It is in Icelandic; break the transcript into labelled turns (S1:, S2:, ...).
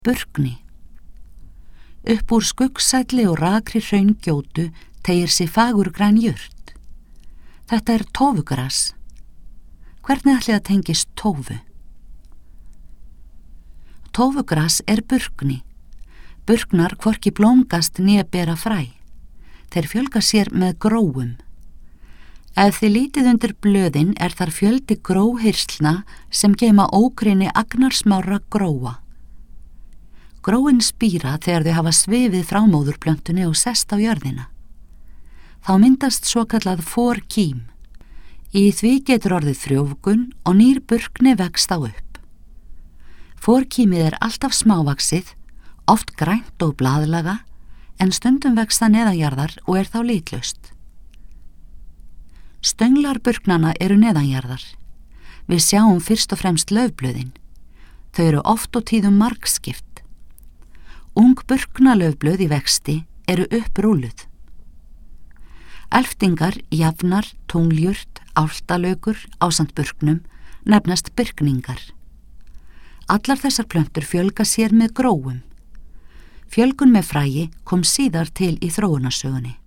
S1: Burkni. Upp úr skuggsælli og rakri hraungjótu teygir sig fagurgræn jurt. Þetta er tófugras. Hvernig ætli það tengist tófu? Tófugras er burkni. Burknar hvorki blómgast né bera fræ. Þeir fjölga sér með gróum. Ef þið lítið undir blöðin er þar fjöldi gróhirslna sem geyma ógrynni agnarsmára gróa. Gróin spíra þegar þau hafa svifið frá móðurplöntunni og sest á jörðina. Þá myndast svokallað forkím. Í því getur orðið frjóvgun og nýr burkni vext á upp. Forkímið er alltaf smávaxið, oft grænt og blaðlaga, en stundum vext það neðanjarðar og er þá litlaust. Stönglar burknanna eru neðanjarðar. Við sjáum fyrst og fremst laufblöðin. Þau eru oft og tíðum margskipt. Ung burknalaufblöð í vexti eru upprúluð. Elftingar, jafnar, tungljurt, álftalaukur ásamt burknum nefnast birkningar. Allar þessar plöntur fjölga sér með gróum. Fjölgun með fræi kom síðar til í þróunarsögunni.